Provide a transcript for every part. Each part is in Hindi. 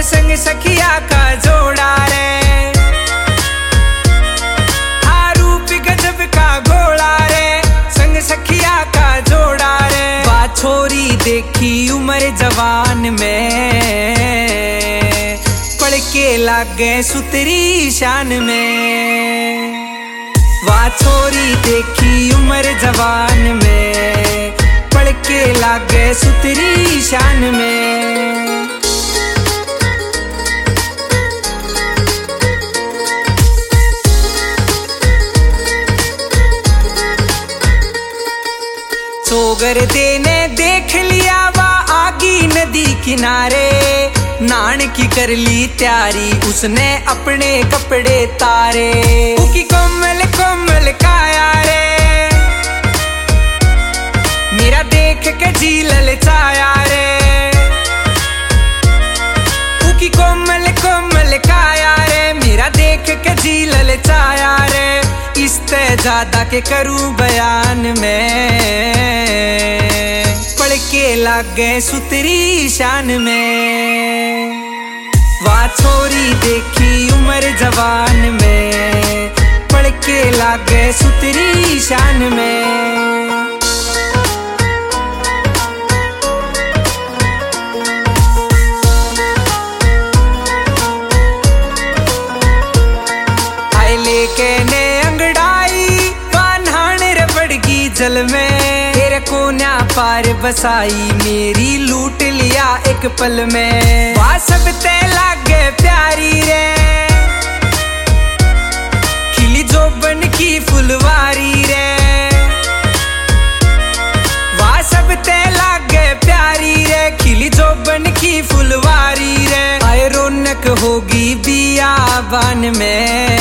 संग सखिया का जोड़ा रे, हाँ रूप गजब का घोड़ा रे, संग सखिया का जोड़ा रे। बात छोरी देखी उम्र जवान में, पड़ के लागे सुतरी शान में। वाह छोरी देखी उम्र जवान में, पड़ के लागे सुतरी शान में। चोगर देने देख लिया वा आगी नदी किनारे, नान की कर ली तैयारी उसने अपने कपड़े तारे। उकी कोमल कोमल काया रे, मेरा देख के जी ललचाया रे। उकी कोमल कोमल काया रे, मेरा देख के जी ललचाया रे। इससे ज्यादा के करूं बयान में, पड़ के लागे सुतरी शान में। वाह छोरी देखी उम्र जवान में, पड़ के लागे सुतरी शान में। आए लेके ने अंगड़ाई कान्हान रबड़गी जल में, तेरे कोन्या पार बसाई मेरी लूट लिया एक पल में। वाह सब ते लागे प्यारी रे, खिली जोबन की फुलवारी रे। वाह सब ते लागे प्यारी रे, खिली जोबन की फुलवारी रे। आए रौनक होगी बियाबान में,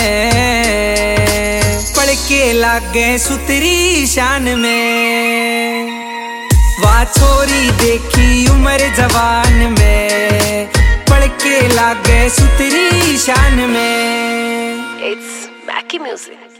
पड़ के लागे सुतरी शान में। वाह छोरी देखी उम्र जवान में, पड़ के लागे सुतरी शान में। It's Mackie Music.